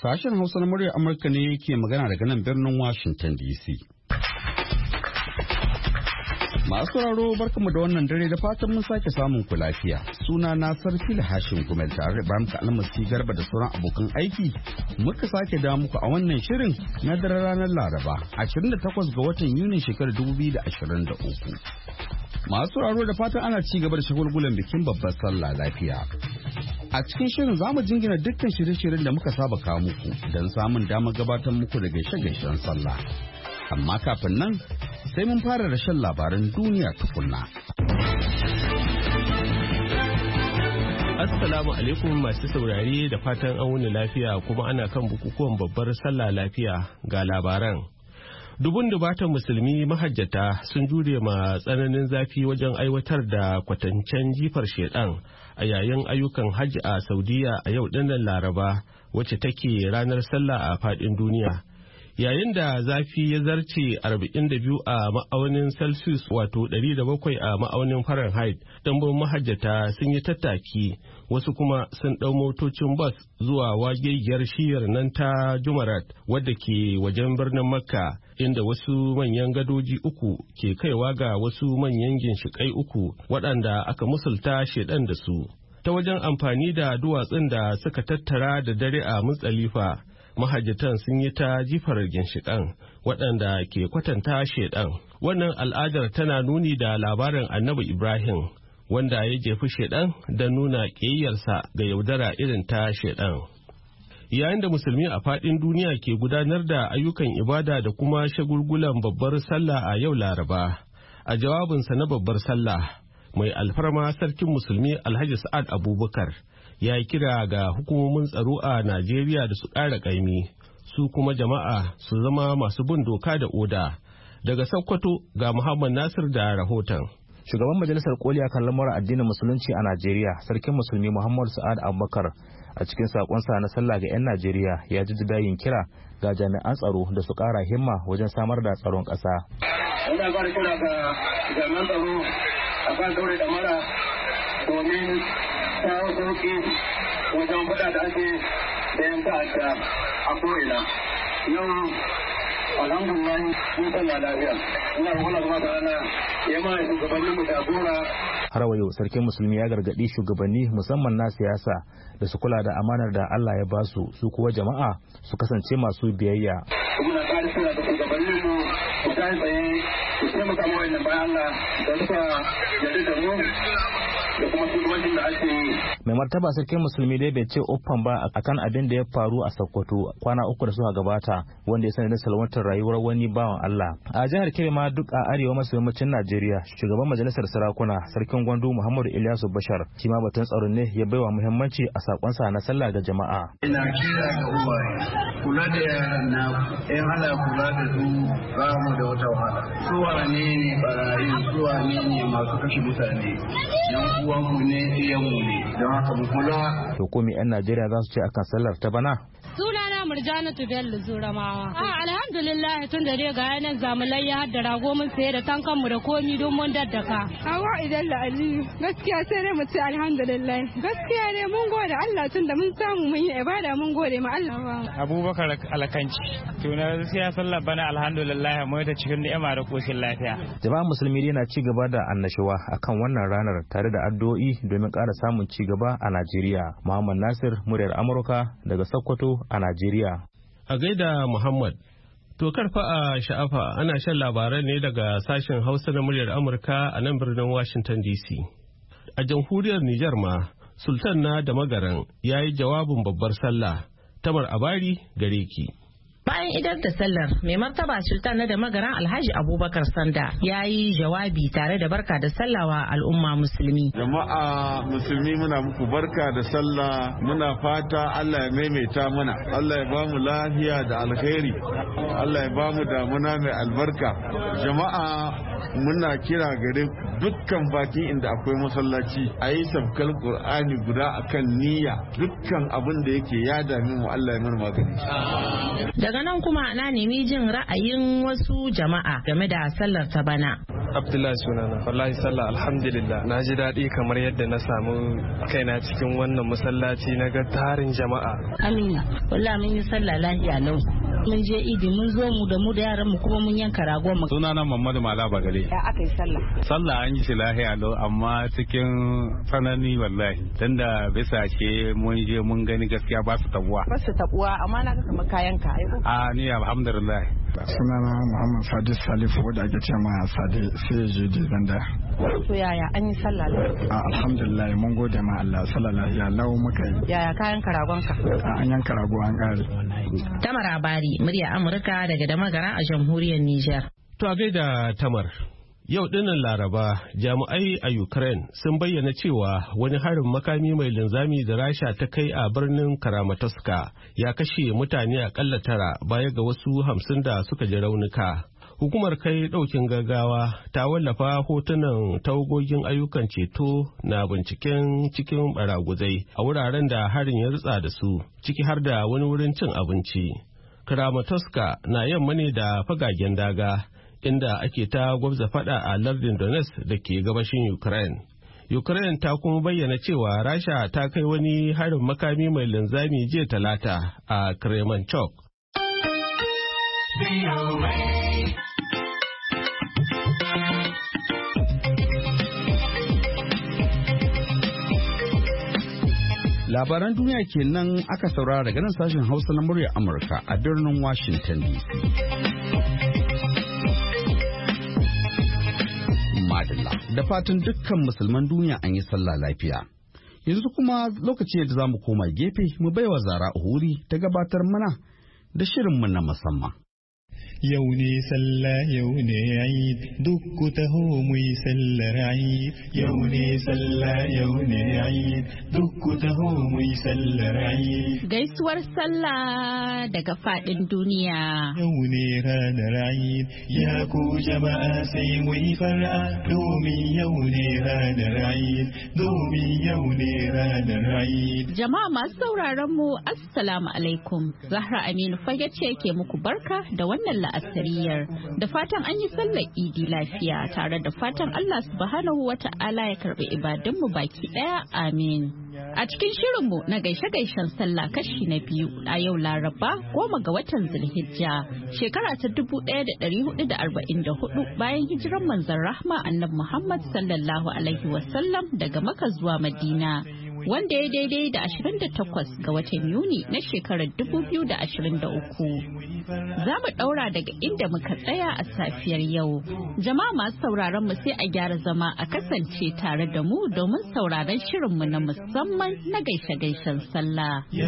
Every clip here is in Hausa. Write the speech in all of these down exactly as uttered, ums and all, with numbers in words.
Sashen Hausa na muryar Amurka ne ke magana daga nan birnin Washington D C. Masu sauraro barkamu da wannan dare da fatan mun sake samun ku lafiya. Suna na Sarfil Hashim Gumel tare da Bamka Almasi Garba da sauran abokan aiki. Muka sake da muku a wannan shirin na daren ranar Laraba, ashirin da takwas ga watan Yuni shekarar dubu biyu da ashirin da uku. Masu sauraro da fatan ana ci gaba da shagulgulan bikin babbar sallah lafiya. A cikin shirin za mu jingina dukkan shirye-shiryen da muka saba kawo muku don samun damar gabatar muku da gaishe-gaishen sallah. Amma kafin nan sai mun fara da shan labaran duniya tukunna. Assalamu alaikum masu saurare da fatan an wuni lafiya kuma ana kan bukukuwan babbar sallah lafiya ga labaran. Dubun dubatan musulmi mahajjata sun jure ma tsananin zafi wajen aiwatar da kwatancen jifar shedan a yayin ayyukan hajji a Saudiya a yau dinnan Laraba wacce take ranar sallah a fadin duniya. Yayin da zafi ya zarce arba'in da biyu a ma'aunin Celsius wato ɗari da bakwai a ma'aunin Fahrenheit, ɗanbin mahajjata sun yi tattaki, wasu kuma sun ɗau motocin bas zuwa wagegiyar shiyar nan ta Jumarat wadda ke wajen birnin Makka, inda wasu manyan gadoji uku ke kaiwa ga wasu manyan ginshiƙai uku waɗanda aka musulta shedan da su. Ta wajen amfani da duwatsun da suka tattara da dare a Muzdalifa, mahajjatan sun yi ta jifar ginshiƙan waɗanda ke kwatanta shedan. Wannan al'adar tana nuni da labarin Annabi Ibrahim wanda ya jefi shedan da nuna ƙiyayyarsa ga yaudara irin ta shedan. Yayin da musulmi a faɗin duniya ke gudanar da ayyukan ibada da kuma shagulgulan babbar sallah a yau Laraba, a jawabinsa na babbar sallah mai alfarma sarkin musulmi Alhaji Sa'ad Abubakar ya yi kira ga hukumomin tsaro a Najeriya da su ƙara ƙaimi, su kuma jama'a su zama masu bin doka da oda. Daga Sokoto ga Muhammad Nasir da rahoton. Shugaban Majalisar Koli akan lamuran addinin Musulunci a Najeriya, Sarkin Musulmi Muhammad Sa'ad Abubakar, a cikin sakonsa na sallah ga 'yan Najeriya ya ji yin kira ga jami'an tsaro da su ƙara himma wajen samar da tsaron ƙasa. Ina ba da kira ga jami'an tsaro a kan daure da mara domin kawo sauƙi wajen faɗa da ake da 'yan ta'adda a ko'ina. Yau alhamdulillah mun sallah lafiya. Ina roƙon Allah ta'ala ya ma shugabannin mu jagora. Har wa yau sarkin musulmi ya gargaɗi shugabanni musamman na siyasa da su kula da amanar da Allah ya basu, su kuwa jama'a su kasance masu biyayya. Muna ƙara kira da shugabannin mu su kai tsaye su taimaka ma wannan bayan Allah da suka yarda da mu da kuma shugabancin da ake yi. Mai martaba sarkin musulmi dai bai ce uffan ba akan abin da ya faru a Sokoto kwana uku da suka gabata wanda ya sanadin salwantar rayuwar wani bawan Allah. A jihar Kebbi ma duk a arewa maso yammacin Najeriya, shugaban majalisar sarakuna sarkin Gwandu Muhammadu Ilyasu Bashar shi ma batun tsaron ne ya baiwa muhimmanci a sakonsa na sallah ga jama'a. Ina kira ga uwaye kula da yaran na in ana kula da su ba mu da wata wahala. Su wane ne barayi, su wane ne masu kashe mutane, yan uwanmu ne iyanmu ne. Haka mu kula. To ko me 'yan Najeriya za su ce akan sallar ta bana? Sunana Murjanatu Bello Zuramawa. Ah alhamdulillah tun da dai ga yanan zamulai ya hadda rago mun saye da tankan mu da komi don mun daddaka. Hawa idan la Aliyu gaskiya sai dai mu ce alhamdulillah. Gaskiya ne mun gode Allah tun da mun samu mun yi ibada mun gode ma Allah. Abubakar Alkanci. To na gaskiya sallar bana alhamdulillah mu ta cikin ni'ima da koshin lafiya. Jama'a musulmi dai na ci gaba da annashuwa akan wannan ranar tare da addu'o'i domin ƙara samun ci gaba a Najeriya. Muhammad Nasir, muryar Amurka daga Sokoto a Najeriya. A gaida Muhammad, to karfa a sha'afa ana shan labaran ne daga sashen Hausa na muryar Amurka a nan birnin Washington D C. A jamhuriyar Nijar ma, Sultan na da Magaran ya yi jawabin babbar sallah. Tamar Abari gare ki. Bayan idar da sallar, mai martaba sultan na da magaran Alhaji Abubakar Sanda ya yi jawabi tare da barka da sallawa al'umma musulmi. Jama'a musulmi muna muku barka da sallah, muna fata Allah ya maimaita mana, Allah ya bamu lafiya da alkhairi, Allah ya bamu damuna mai albarka. Jama'a muna kira gare dukkan baki inda akwai masallaci a yi sabkal Qur'ani guda akan niyya, dukkan abin da yake ya dami mu Allah ya mana magani. Daga nan kuma na nemi jin ra'ayin wasu jama'a game da sallar ta bana. Abdullahi sunana. Wallahi sallah alhamdulillah na ji daɗi kamar yadda na samu kaina cikin wannan masallaci na ga tarin jama'a. Amina, wallahi mun yi sallah lafiya lau. Mun je idi mun zo mu da mu da yaran mu kuma mun yanka ragon mu. Sunana Muhammadu Mala Bagale. Ya aka yi sallah. Sallah an yi shi lafiya lau amma cikin sanani wallahi. Tunda bisa ce mun je mun gani gaskiya ba su tabuwa. Ba su tabuwa amma na ga kamar kayan ka aiko. A ni alhamdulillah. Sunana Muhammad Sadi Salifu wanda ake ce ma Sadi sai je di zanda. To yaya an yi sallah lau? Alhamdulillah mun gode ma Allah sallallahu alaihi lau muka yi. Yaya kayan karagon ka? An yanka rago an kare. Tamar Abari, murya Amurka daga Damagara a jamhuriyar Nijar. To a gaida Tamar. Yau dinnan Laraba, jami'ai a Ukraine sun bayyana cewa wani harin makami mai linzami da Rasha ta kai a birnin Kramatorsk ya kashe mutane akalla tara baya ga wasu hamsin da suka ji raunuka. Hukumar kai ɗaukin gaggawa ta wallafa hotunan tawagogin ayyukan ceto na binciken cikin baraguzai a wuraren da harin ya rutsa da su, ciki har da wani wurin cin abinci. Kramatorsk na yamma ne da fagagen daga, inda ake ta gwabza fada a lardin Donetsk da ke gabashin Ukraine. Ukraine ta kuma bayyana cewa Rasha ta kai wani harin makami mai linzami jiya talata a Kremenchuk. Labaran duniya kenan aka saurara daga nan sashen Hausa na muryar Amurka a birnin Washington D C. Madalla, da fatan dukkan musulman duniya an yi sallah lafiya. Yanzu kuma lokaci da za mu koma gefe mu baiwa Zara Uhuri ta gabatar mana da shirinmu na musamman. Yau ne sallah yau ne Eid duk ku taho mu yi sallar Eid. Yau ne sallah yau ne Eid duk ku taho mu yi sallar Eid. Gaisuwar sallah daga fadin duniya. Yau ne ranar Eid ya ku jama'a sai mu yi far'a domin yau ne ranar Eid domin yau ne ranar Eid. Jama'a masu sauraron mu assalamu alaikum. Zahra Aminu Fage ce ke muku barka da wannan la'asariyar da fatan an yi sallar idi lafiya tare da fatan Allah subhanahu wa ta'ala ya karbi ibadunmu baki daya amin. A cikin shirinmu na gaishe-gaishen sallah kashi na biyu a yau Laraba goma ga watan Zulhijja shekara ta dubu ɗaya da ɗari hudu da arba'in da hudu bayan hijiran manzon rahma annabi Muhammad sallallahu alaihi wasallam daga Makka zuwa Madina. Wanda ya daidai da ashirin da takwas ga watan Yuni na shekarar dubu biyu da ashirin da uku. Za mu ɗaura daga inda muka tsaya a safiyar yau. Jama'a masu sauraron mu sai a gyara zama a kasance tare da mu domin sauraron shirinmu na musamman na gaishe-gaishen sallah. Ya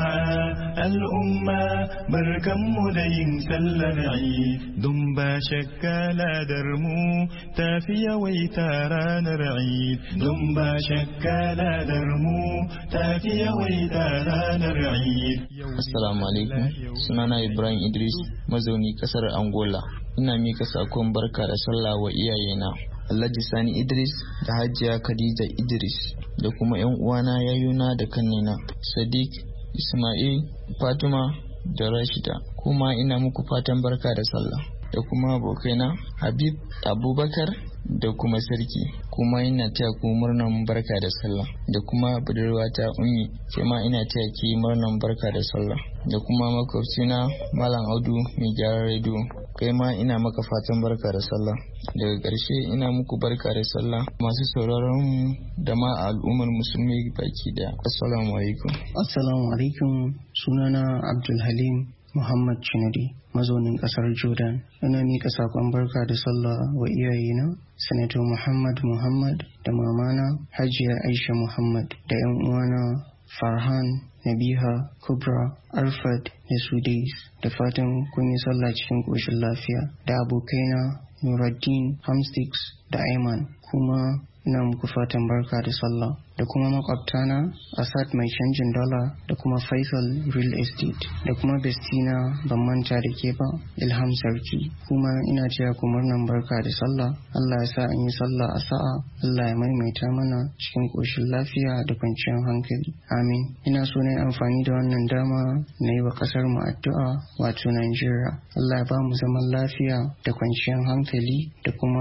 jama'a al'umma barkanmu da yin sallar Eid don ba shakka ladar mu tafi yawaita ranar Eid don ba shakka ladar mu tafi yawaita ranar Eid. Assalamu alaikum, sunana Ibrahim Idris, mazauni kasar Angola. Ina mika sakon barka da sallah wa iyayena Alhaji Sani Idris da Hajiya Khadija Idris da kuma yan uwana yayuna da kannina Sadiq, Ismail, Fatima da Rashida. Kuma ina muku fatan barka da sallah. Da kuma abokaina Habib, Abubakar da kuma Sarki. Kuma ina taya ku murnan barka da sallah. Da kuma budurwata Ummi, ke ma ina taya ki murnan barka da sallah. Da kuma makwabcina Malam Audu mai gyaran rediyo, kai ma ina maka fatan barka da sallah. Daga ƙarshe ina muku barka da sallah masu sauraron mu da ma al'ummar musulmi baki daya. Assalamu alaikum. Assalamu alaikum, sunana Abdul Halim Muhammad Chinadi, mazaunin kasar Jordan. Ina mika sakon barka da sallah wa iyayena Sanato Muhammad Muhammad da mamana Hajiya Aisha Muhammad da yan uwana Farhan, Nabiha, Kubra, Arfad da Sudais. Da fatan kun yi sallah cikin koshin lafiya. Da abokaina Nuruddin, Hamstix da Ayman, kuma ina muku fatan barka da sallah. Da kuma makwabtana Asad mai canjin dola da kuma Faisal Real Estate da kuma Bestina ban manta da ke ba Ilham Sarki. Kuma ina taya ku murnan barka da sallah. Allah ya sa an yi sallah a sa'a. Allah ya maimaita mana cikin koshin lafiya da kwanciyar hankali. Amin. Ina so na yi amfani da wannan dama na yi wa kasar mu addu'a wato Najeriya. Allah ya ba mu zaman lafiya da kwanciyar hankali da kuma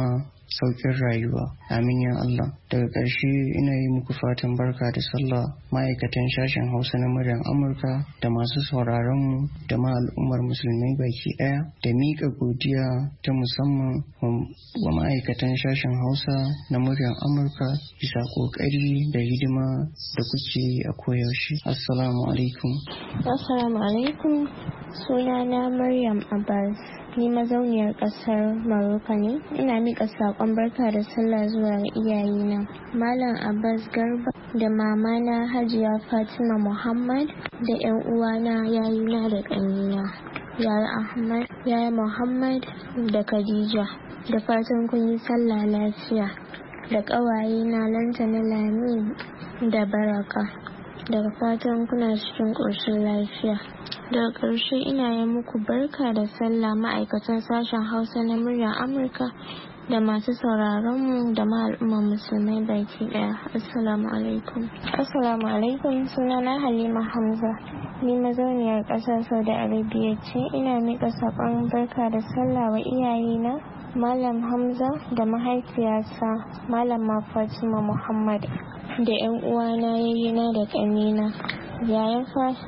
sauƙin rayuwa. Amin ya Allah. Daga ƙarshe ina yi muku fatan barka da sallah ma'aikatan sashen Hausa na muryar Amurka da masu sauraron mu da ma al'ummar musulmai baki ɗaya, da miƙa godiya ta musamman wa ma'aikatan sashen Hausa na muryar Amurka bisa ƙoƙari da hidima da kuke yi a koyaushe. Assalamu alaikum. Assalamu alaikum. Sunana Maryam Abbas. Ni mazauniyar ƙasar Maroko ne. Ina miƙa saƙon barka da sallah zuwa ga iyayena Malam Abbas Garba da mamana Hajiya Fatima Muhammad da ƴan uwana yayuna da ƙanina Yaya Ahmad, Yaya Muhammad da Khadija. Da fatan kun yi sallah lafiya. Da ƙawaye na Lantana Lami da Baraka. Daga fatan kuna cikin ƙoshin lafiya. Daga ƙarshe ina yi muku barka da sallah ma'aikatan sashen Hausa na muryar Amurka da masu sauraron mu da ma al'ummar musulmai baki ɗaya. Assalamu alaikum. Assalamu alaikum. Sunana Halima Hamza. Ni mazauniyar ƙasar Saudi Arabia ce. Ina miƙa saƙon barka da sallah wa iyayena Malam Hamza da mahaifiyarsa Malama Fatima Muhammad da 'yan uwana yayyina da ƙanina Yaya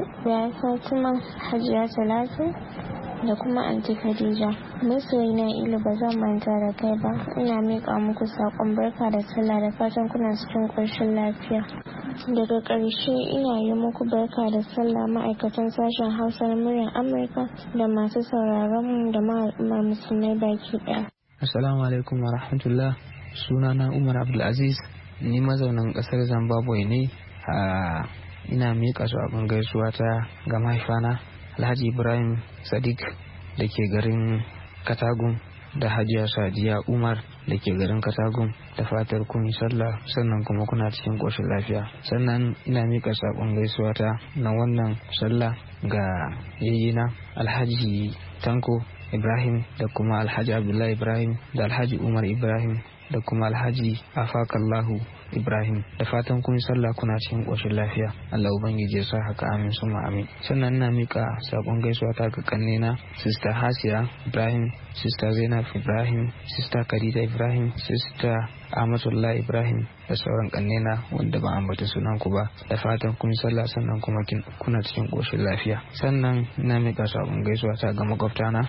Fatima, Hajiya Talatu da kuma Anti Khadija. Masoyina Ilu ba zan manta da kai ba. Ina miƙa muku saƙon barka da sallah da fatan kuna cikin ƙoshin lafiya. Daga ƙarshe ina yi muku barka da sallah ma'aikatan sashen Hausa na muryar Amurka da masu sauraron mu da ma'al'ummar musulmai baki ɗaya. Assalamu alaikum wa rahmatullah. Sunana Umar Abdulaziz. Ni mazaunin ƙasar Zimbabwe ne. a ina miƙa sabon gaisuwa ta ga mahaifana Alhaji Ibrahim Sadiq da ke garin Katagun da Hajiya Sadiya Umar da ke garin Katagun. Da fatar kun yi sallah sannan kuma kuna cikin ƙoshin lafiya. Sannan ina miƙa sabon gaisuwa ta na wannan sallah ga yayyina Alhaji Tanko Ibrahim da kuma Alhaji Abdullahi Ibrahim da Alhaji Umar Ibrahim da kuma Alhaji Afakallahu Ibrahim. Da fatan kun sallah kuna cikin ƙoshin lafiya. Allah ubangiji ya sa haka, amin suma amin. Sannan ina mika sakon gaisuwa ta ga kannena Sister Hasiya Ibrahim, Sister Zainab Ibrahim, Sister Khadija Ibrahim, Sister Ahmadullah Ibrahim da sauran kannena wanda ba ambata sunan ku ba. Da fatan kun sallah sannan kuma kuna cikin ƙoshin lafiya. Sannan ina mika sakon gaisuwa ta ga makwabtana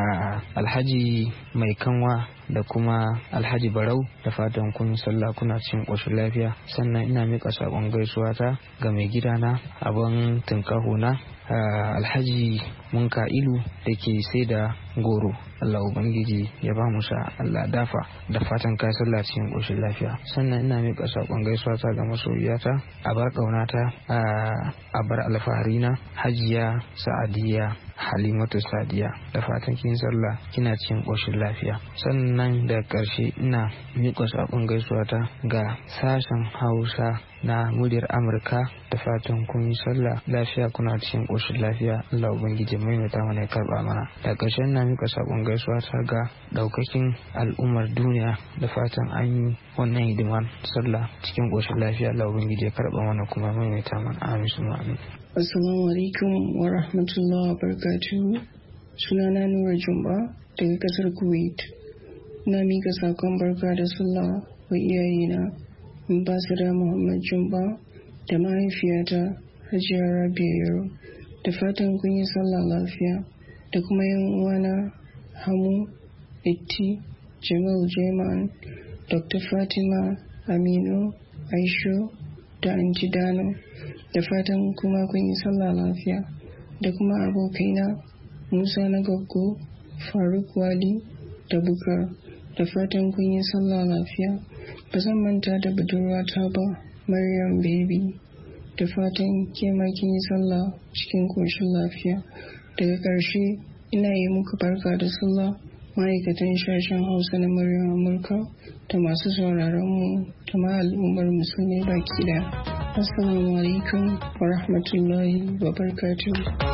Alhaji Mai Kanwa da kuma Alhaji Barau. Da fatan kun sallah kuna cikin ƙoshin lafiya. Sannan ina mika sakon gaisuwa ta ga mai gidana abin tunkahuna Alhaji Munka'ilu da ke sai da goro. Allah ubangiji ya ba mu sa, Allah dafa. Da fatan ka sallah cikin ƙoshin lafiya. Sannan ina mika sakon gaisuwa ta ga masoyiyata a bar ƙaunata a bar alfaharina Hajiya Sa'adiya Halimatu Sadiya. Da fatan kin sallah kina cikin ƙoshin lafiya. Sannan da ƙarshe ina miƙa saƙon gaisuwa ta ga sashen Hausa na muryar Amurka. Da fatan kun yi sallah lafiya kuna cikin ƙoshin lafiya. Allah ubangiji mai mata mana ya karɓa mana. Da ƙarshen na miƙa saƙon gaisuwa ta ga ɗaukakin al'ummar duniya. Da fatan an yi wannan hidimar sallah cikin ƙoshin lafiya. Allah ubangiji ya karɓa mana kuma mai mata mana, amin suma amin. Assalamu alaikum wa rahmatullahi wa barakatuhu. Sunana Nura Jumba daga kasar Kuwait. Na mika sakon barka da sallah wa iyayena Ambassador Muhammad Jumba da mahaifiyata Hajiya Rabia Yaro. Da fatan kun yi sallah lafiya. Da kuma yan uwana Hamu, Itti, Jamal Jeman, Doctor Fatima, Aminu, Aisho da Anti Dano. Da fatan kuma kun yi sallah lafiya. Da kuma abokaina Musa na Goggo, Faruk Wali da Bukar. Da fatan kun yi sallah lafiya. Ba zan manta da budurwata ba, Maryam Baby. Da fatan ke ma kin yi sallah cikin koshin lafiya. Daga ƙarshe ina yi muku barka da sallah ma'aikatan sashen Hausa na muryar Amurka da masu sauraron mu da ma al'ummar musulmi baki da. Assalamu alaikum wa rahmatullahi wa barakatuh.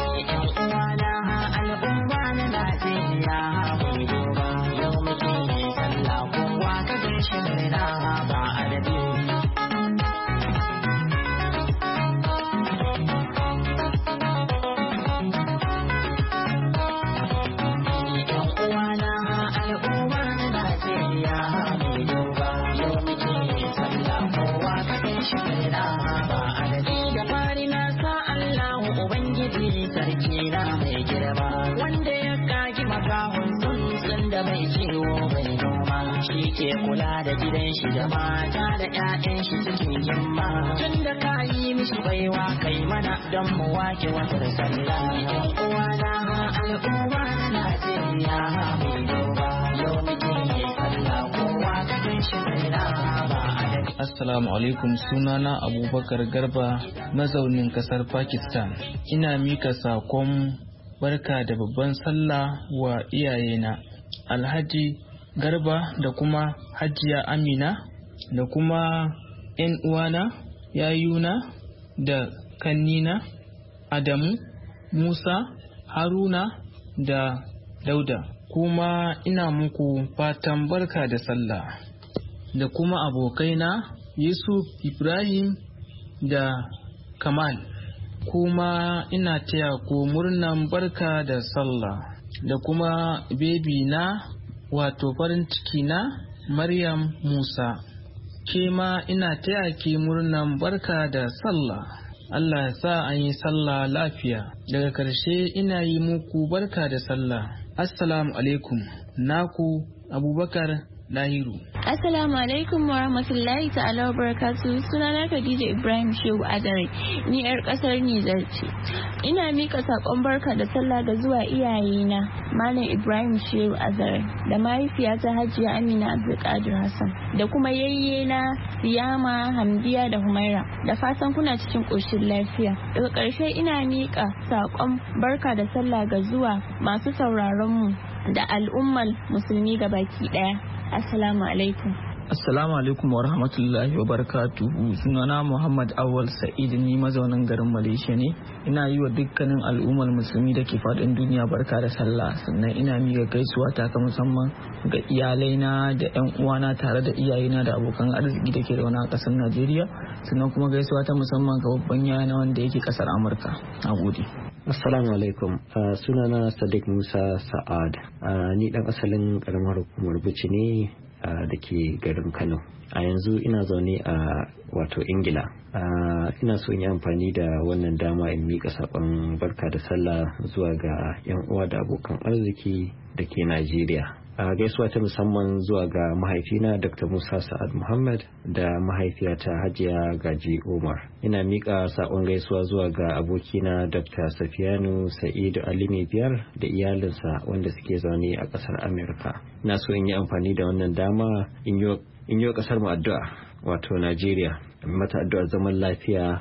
makahon tsuntsun da bai ciwo bai noma shi ke kula da gidan shi da mata da ƴaƴan shi cikin himma tun da ka yi mishi baiwa kai mana don mu wake watar sallah uwa na al'umma na Najeriya mai doba yau muke yi sallah kowa ka gan shi bai na ba adadi. Assalamu alaikum, sunana Abubakar Garba mazaunin kasar Pakistan. Ina mika sakon barka da babban sallah wa iyayena Alhaji Garba da kuma Hajiya Amina da kuma 'yan uwana yayuna da kannina Adamu, Musa, Haruna da Dauda. Kuma ina muku fatan barka da sallah da kuma abokaina Yusuf, Ibrahim da Kamal. Kuma ina taya ku murnan barka da sallah da kuma bebi na wato farin ciki na Maryam Musa. Ke ma ina taya ki murnan barka da sallah. Allah ya sa an yi sallah lafiya. Daga karshe ina yi muku barka da sallah. Assalamu alaikum. Naku Abubakar Lahiru. Assalamu alaikum wa rahmatullahi ta'ala wa barakatuhu. Sunana Khadija Ibrahim Shehu Azare. Ni yar kasar Nijar ce. Ina mika sakon barka da sallah ga zuwa iyayena Malam Ibrahim Shehu Azare da mahaifiyata Hajiya Amina Abdulkadir Hassan da kuma yayyena Siyama, Hamdiya da Humaira. Da fatan kuna cikin koshin lafiya. Daga ƙarshe ina mika sakon barka da sallah ga zuwa masu sauraron mu da al'ummar musulmi gabaki daya. Assalamu alaikum. Assalamu alaikum wa rahmatullahi wa barakatuhu. Sunana Muhammad Awal Sa'id, ni mazaunin garin Malaysia ne. Ina yi wa dukkanin al'ummar musulmi da ke faɗin duniya barka da sallah. Sannan ina miƙa gaisuwa ta ka musamman ga iyalaina da ƴan uwana tare da iyayena da abokan arziki da ke da wani a ƙasar Najeriya. Sannan kuma gaisuwa ta musamman ga babban yayana wanda yake ƙasar Amurka. Na gode. Assalamu alaikum. Uh, sunana Sadiq Musa Sa'ad. Uh, ni dan asalin karamar hukumar Bichi ne uh, da ke garin Kano. A yanzu ina zaune a uh, wato Ingila. Uh, ina so in yi amfani da wannan dama in miƙa saƙon barka da sallah zuwa ga 'yan uwa da abokan arziki da ke Najeriya. A gaisuwa ta musamman zuwa ga mahaifina Doctor Musa Sa'ad Muhammad da mahaifiyata Hajiya Gaji Umar. Ina miƙa saƙon gaisuwa zuwa ga abokina Doctor Safiyanu Sa'idu Alimi Biyar da iyalinsa wanda suke zaune a ƙasar Amurka. Ina so in yi amfani da wannan dama in yi wa ƙasar mu addu'a wato Najeriya. Mata addu'ar zaman lafiya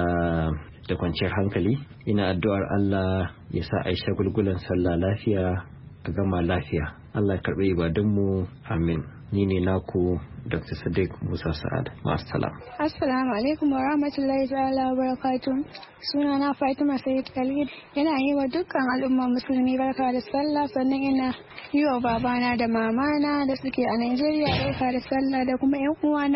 da kwanciyar hankali. Ina addu'ar Allah ya sa Aisha gulgulan sallah lafiya a gama lafiya. Allah karɓi ibadunmu, amin. Ni ne naku Doctor Sadiq Musa Sa'ad. Ma'assalam. Assalamu alaikum wa rahmatullahi ta'ala wa barakatuh. Suna na Fatima Sayyid Khalid. Yana yi wa dukkan al'umma musulmi barka da sallah, sannan ina yi wa babana da mamana da suke a Najeriya barka da sallah da kuma ƴan uwana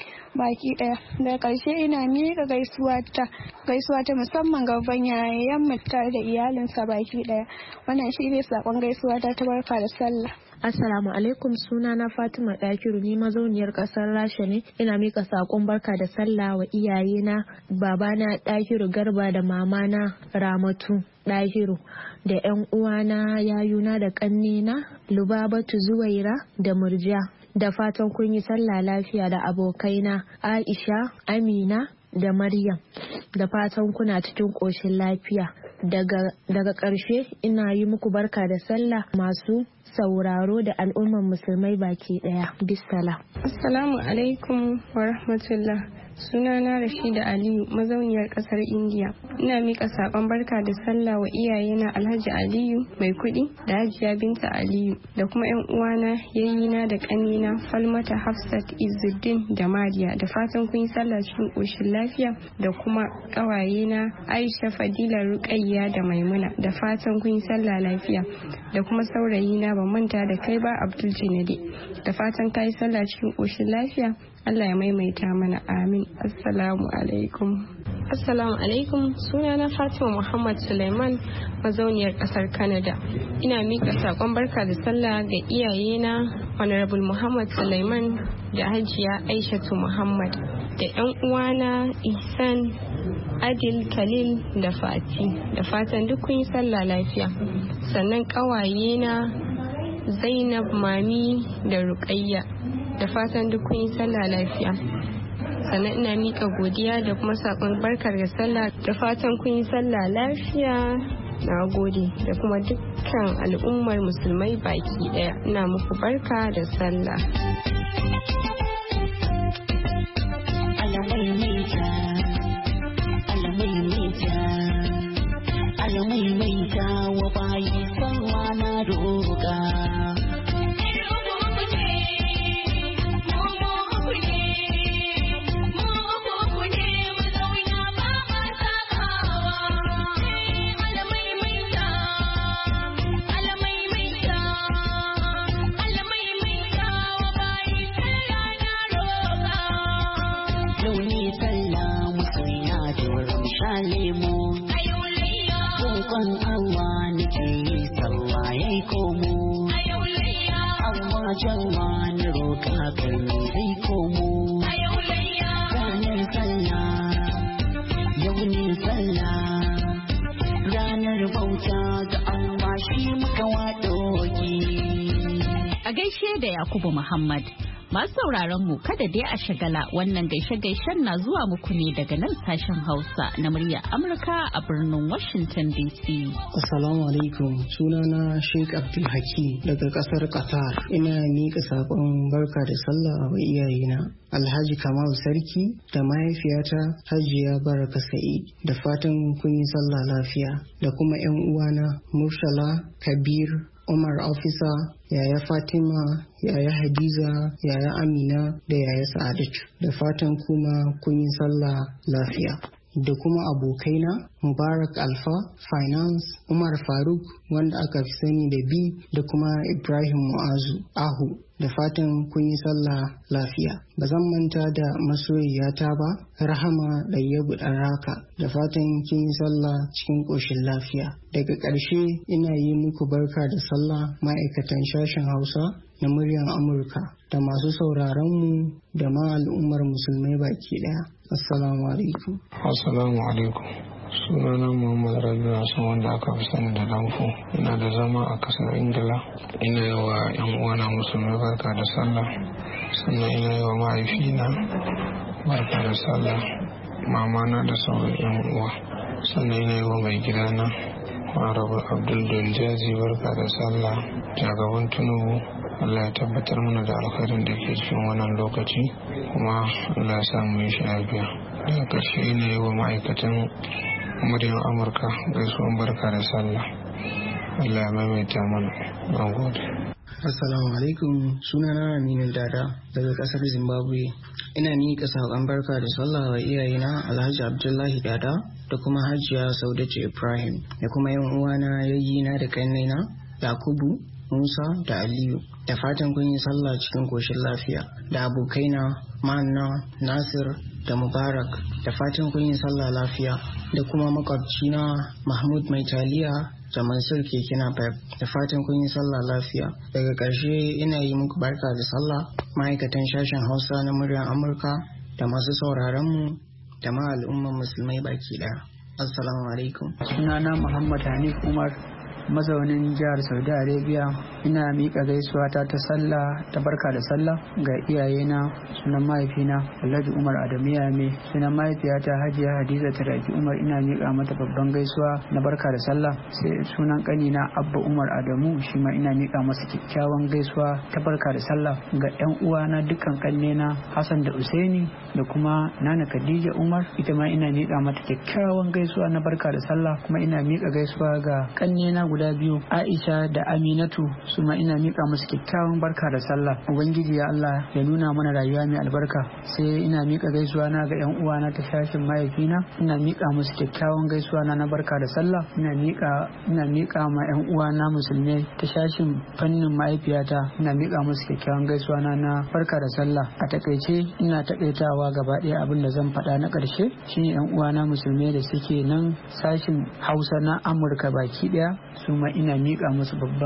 baki daya. Daga karshe ina miƙa gaisuwa ta gaisuwa ta musamman ga babban yayan mu tare da iyalinsa baki daya. Wannan shi ne sakon gaisuwa ta ta barka da sallah. Assalamu alaikum, suna na Fatima Dakiru, ni mazauniyar kasar Rasha ne. Ina mika sakon barka da sallah wa iyayena babana Dakiru Garba da mamana Ramatu Dakiru da ƴan uwana yayuna da kannena Lubabatu Zuwaira da Murja. Da fatan kun yi sallah lafiya da abokaina Aisha, Amina da Maryam. Da fatan kuna cikin ƙoshin lafiya. Daga daga ƙarshe ina yi muku barka da sallah masu sauraro da al'umman musulmai baki ɗaya. Bisala. Assalamu alaikum wa rahmatullah. Sunana Rashida Aliyu, mazauniyar kasar Indiya. Ina mika sakon barka da sallah wa iyayena Alhaji Aliyu mai kuɗi da Hajiya Binta Aliyu da kuma ƴan uwana yayyina da ƙanina Falmata, Hafsat, Izzuddin da Mariya. Da fatan kun yi sallah cikin ƙoshin lafiya da kuma ƙawayena Aisha, Fadila, Ruqayya da Maimuna. Da fatan kun yi sallah lafiya da kuma saurayina ban manta da kai ba Abdul Jinadi. Da fatan ka yi sallah cikin ƙoshin lafiya. Allah ya maimaita mana, amin. Assalamu alaikum. Assalamu alaikum, sunana Fatima Muhammad Suleiman, mazauniyar kasar Canada. Ina mika sakon barka da sallah ga iyayena Honorable Muhammad Suleiman da Hajiya Aishatu Muhammad da ƴan uwana Ihsan Adil, Khalil da Fati. Da fatan duk kun yi sallah lafiya. Sannan ƙawaye na Zainab, Mami da Ruqayya. Da fatan duk kun yi sallah lafiya. Sannan ina mika godiya da kuma sakon barkar da sallah. Da fatan kun yi sallah lafiya. Na gode da kuma dukkan al'ummar musulmai baki daya. Ina muku barka da sallah. Alamaimaita wa bayi sallah na roƙa. Da Yakubu Muhammad. Masu sauraron mu kada dai a shagala, wannan gaishe-gaishen na zuwa muku ne daga nan sashen Hausa na murya Amurka a birnin Washington D C. Assalamu alaikum, sunana Sheikh Abdul Hakim daga kasar Qatar. Ina miƙa saƙon barka da sallah wa iyayena Alhaji Kamal Sarki da mahaifiyata Hajiya Baraka Sa'id. Da fatan kun yi sallah lafiya, da kuma 'yan uwana Murshala, Kabir, Umar Ofisa, yaya Fatima, yaya Hadiza, yaya Amina da yaya Sa'adatu. Da fatan kuma kun yi sallah lafiya. Da kuma abokaina Mubarak Alfa, Finance, Umar Faruk wanda aka fi sani da B, da kuma Ibrahim Mu'azu Ahu. Da fatan kun yi sallah lafiya. Ba zan manta da masoyiyata ba, Rahama Ɗayyabu Ɗaraka. Da fatan kin yi sallah cikin ƙoshin lafiya. Daga ƙarshe ina yi muku barka da sallah ma'aikatan sashen Hausa na muryar Amurka da masu sauraron mu da ma al'ummar musulmai baki ɗaya. Assalamu alaikum. Assalamu alaikum. Sunana Muhammad Rabi Hassan wanda aka fi sani da Danfo. Ina da zama a kasar Ingila. Ina yi wa 'yan uwana musulmai barka da sallah. Sannan ina yi wa mahaifina barka da sallah. Mamana da sauran 'yan uwa. Sannan ina yi wa mai gidana Marabu Abdul Donjazi barka da sallah. Jagaban Tunubu, Allah ya tabbatar mana da alkhairin da ke cikin wannan lokaci, kuma Allah ya sa mu yi shi lafiya. Daga ƙarshe ina yi wa ma'aikatan muryar Amurka gaisuwan barka da sallah. Allah ya maimaita mana. Na gode. Assalamu alaikum, sunana Aminu Dada daga kasar Zimbabwe. Ina miƙa saƙon barka da sallah wa iyayena Alhaji Abdullahi Dada da kuma Hajiya Saudatu Ibrahim, da kuma yan uwana yayyina da kannena Yakubu, Musa da Aliyu. Da fatan kun yi sallah cikin koshin lafiya. Da abokaina Manna, Nasir da Mubarak. Da fatan kun yi sallah lafiya. Da kuma makwabcina Mahmud Mai Taliya da Mansur Kekina Pep. Da fatan kun yi sallah lafiya. Daga ƙarshe ina yi muku barka da sallah ma'aikatan sashen Hausa na muryar Amurka da masu sauraron mu da ma al'ummar musulmai baki ɗaya. Assalamu alaikum. Sunana Muhammad Hanif Umar, mazaunin jihar Saudi Arabia. Ina miƙa gaisuwa ta ta sallah ta barka da sallah ga iyayena, sunan mahaifina Alhaji Umar Adamu Yame, sunan mahaifiyata Hajiya Hadiza Taraki Umar. Ina miƙa mata babban gaisuwa na barka da sallah. Sai sunan ƙanina Abba Umar Adamu, shi ma ina miƙa masa kyakkyawan gaisuwa ta barka da sallah. Ga ƴan uwana dukkan ƙannena Hassan da Usaini da kuma Nana Khadija Umar, ita ma ina miƙa mata kyakkyawan gaisuwa na barka da sallah. Kuma ina miƙa gaisuwa ga ƙannena guda biyu Aisha da Aminatu, su ma ina miƙa musu kyakkyawan barka da sallah. Ubangiji ya Allah ya nuna mana rayuwa mai albarka. Sai ina miƙa gaisuwa na ga ƴan uwana ta shashin mahaifina, ina miƙa musu kyakkyawan gaisuwa na na barka da sallah. Ina miƙa ina miƙa ma ƴan uwana musulmai ta shashin fannin mahaifiyata, ina miƙa musu kyakkyawan gaisuwa na na barka da sallah. A takaice ina takaitawa gaba ɗaya abin da zan faɗa na ƙarshe shine ƴan uwana musulmai da suke nan sashin Hausa na Amurka baki ɗaya, su ma ina miƙa musu babban gaisuwa na barka da sallah. Ubangiji ya Allah ya nuna mana rayuwa mai albarka. Sai ina miƙa gaisuwa na ga ƴan uwana ta shashin mahaifina, ina miƙa musu kyakkyawan gaisuwa na na barka da sallah. Ina miƙa ina miƙa ma ƴan uwana musulmai ta shashin fannin mahaifiyata, ina miƙa musu kyakkyawan gaisuwa na na barka da sallah. A takaice ina takaitawa gaba ɗaya abin da zan faɗa na ƙarshe shine ƴan uwana musulmai da suke nan sashin Hausa na Amurka baki ɗaya, su ma ina miƙa musu babban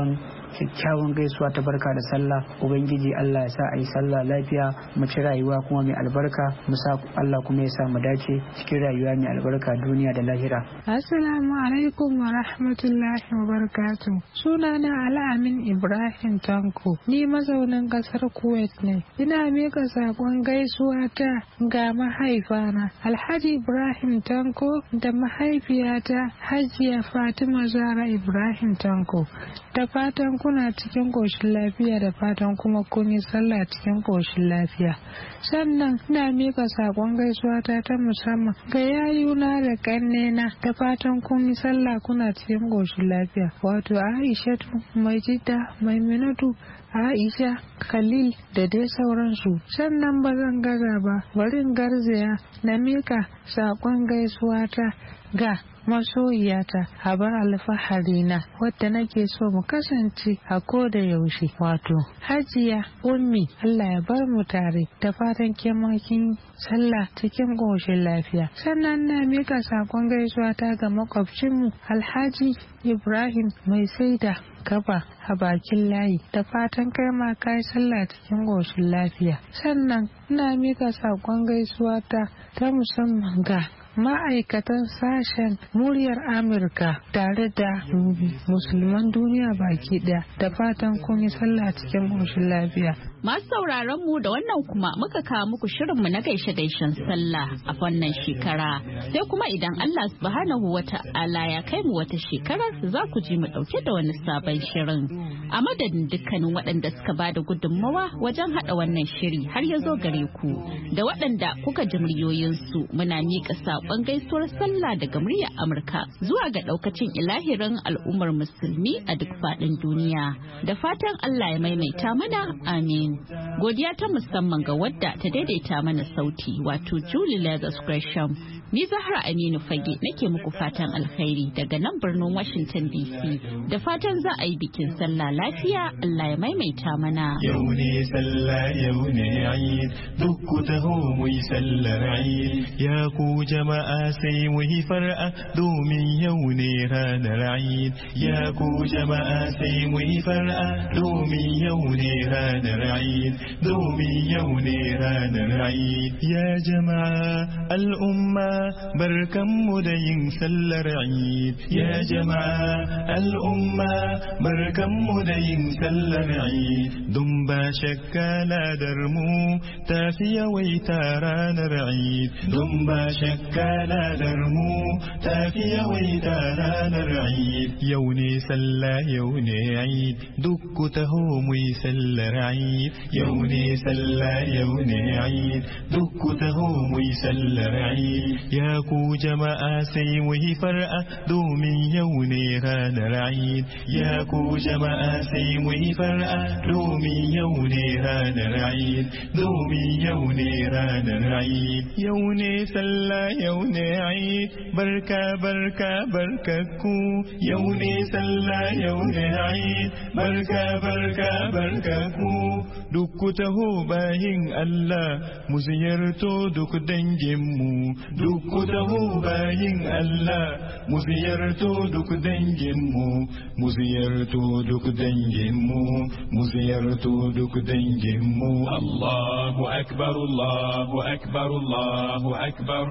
kyakkyawan gaisuwa ta barka da sallah. Ubangiji Allah ya sa a yi sallah lafiya mu ci rayuwa kuma mai albarka mu sa Allah kuma ya sa mu dace cikin rayuwa mai albarka duniya da lahira. Assalamu alaikum wa rahmatullahi wa barakatuh. Sunana Al'amin Ibrahim Tanko. Ni mazaunin kasar Kuwait ne. Ina mika sakon gaisuwa ta ga mahaifana Alhaji Ibrahim Tanko da mahaifiyata Hajiya Fatima Zara Ibrahim Tanko. Da fatan kuna cikin koshin lafiya da fatan kuma kun yi sallah cikin koshin lafiya. Sannan ina mika sakon gaisuwa ta ta musamman ga yayuna da kannena da fatan kun yi sallah kuna cikin koshin lafiya. Wato Aishatu, Majida, Maimunatu, Aisha, Khalil da dai sauransu. Sannan ba zan gaza ba, bari in garzaya na mika sakon gaisuwa ta ga masoyiyata a bar alfaharina wadda nake so mu kasance a koda yaushe, wato Hajiya Ummi. Allah ya bar mu tare da fatan kemakin sallah cikin ƙoshin lafiya. Sannan na mika sakon gaisuwa ta ga makwabcinmu Alhaji Ibrahim mai saida gaba a bakin layi da fatan kai ma kai sallah cikin ƙoshin lafiya. Sannan ina mika sakon gaisuwa ta ta musamman ga ma'aikatan sashen muryar Amurka tare da musulman duniya baki daya da fatan kun yi sallah cikin ƙoshin lafiya. Masu sauraron mu da wannan kuma muka kawo muku shirinmu na gaishe-gaishen sallah a wannan shekara. Sai kuma idan Allah subhanahu wa ta'ala ya kai mu wata shekarar za ku ji mu dauke da wani sabon shirin. A madadin dukkanin waɗanda suka ba da gudunmawa wajen haɗa wannan shiri har ya zo gare ku da waɗanda kuka ji muryoyinsu, muna miƙa saƙon gaisuwar sallah daga muryar Amurka zuwa ga ɗaukacin ilahirin al'ummar musulmi a duk faɗin duniya. Da fatan Allah ya maimaita mana, amin. Godiya ta musamman ga wadda ta daidaita mana sauti, wato Julie Leathers Gresham. Ni Zahra Aminu Fage nake muku fatan alkhairi daga nan birnin Washington D C. Da fatan za a yi bikin sallah lafiya, Allah ya maimaita mana. Yau ne sallah, yau ne Eid, duk ku taho mu yi sallar Eid. Ya ku jama'a sai mu yi far'a domin yau ne ranar Eid. Ya ku jama'a sai mu yi far'a domin yau ne ranar Eid. Domin yau ne ranar Eid. Ya jama'a al'umma barkanmu da yin sallar Eid. Ya jama'a al'umma barkanmu da yin sallar Eid. Don ba shakka ladar mu tafi yawaita ranar Eid. Don ba shakka ladar mu tafi yawaita ranar Eid. Yau ne sallah, yau ne Eid, duk ku taho mu yi sallar Eid. Yau ne sallah, yau ne Eid, duk ku taho mu yi sallar Eid. Ya ku jama'a sai mu yi far'a domin yau ne ranar Eid. Ya ku jama'a sai mu yi far'a domin yau ne ranar Eid. Domin yau ne ranar Eid. Yau ne sallah, yau ne Eid, barka barka barka ku. Yau ne sallah, yau ne Eid, barka barka barka ku. Duk ku taho bayin Allah mu ziyarto duk danginmu. Duk ku taho bayin Allah mu ziyarto duk danginmu. Mu ziyarto duk danginmu. Mu ziyarto duk danginmu. Allahu akbar, Allahu akbar, Allahu akbar.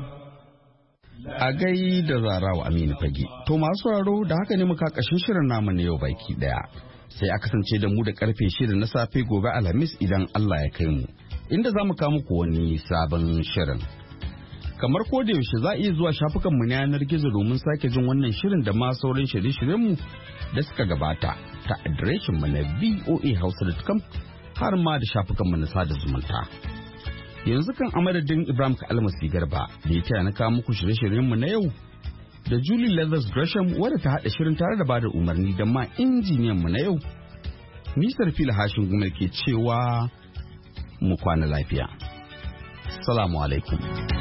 A gai da Zarawa Aminu Fage. To masu sauraro da haka ne muka kashin shirin namu na yau baki daya. Sai a kasance da mu da karfe shida na safe gobe Alhamis idan Allah ya kai mu. Inda za mu kawo muku wani sabon shirin. Kamar ko da yaushe za a iya zuwa shafukanmu na yanar gizo domin sake jin wannan shirin da ma sauran shirye-shiryenmu da suka gabata ta adireshinmu na voa hausa dot com har ma da shafukanmu na sada zumunta. Yanzu kan amadadin Ibrahim Kalmasi Garba da ya taya na kawo muku shirye-shiryenmu na yau da Julie Leathers Gresham wadda ta haɗa shirin tare da bada umarni da ma injiniyanmu na yau. Nisar Fili Hashin Gumel ke cewa mu kwana lafiya. Salamu alaikum.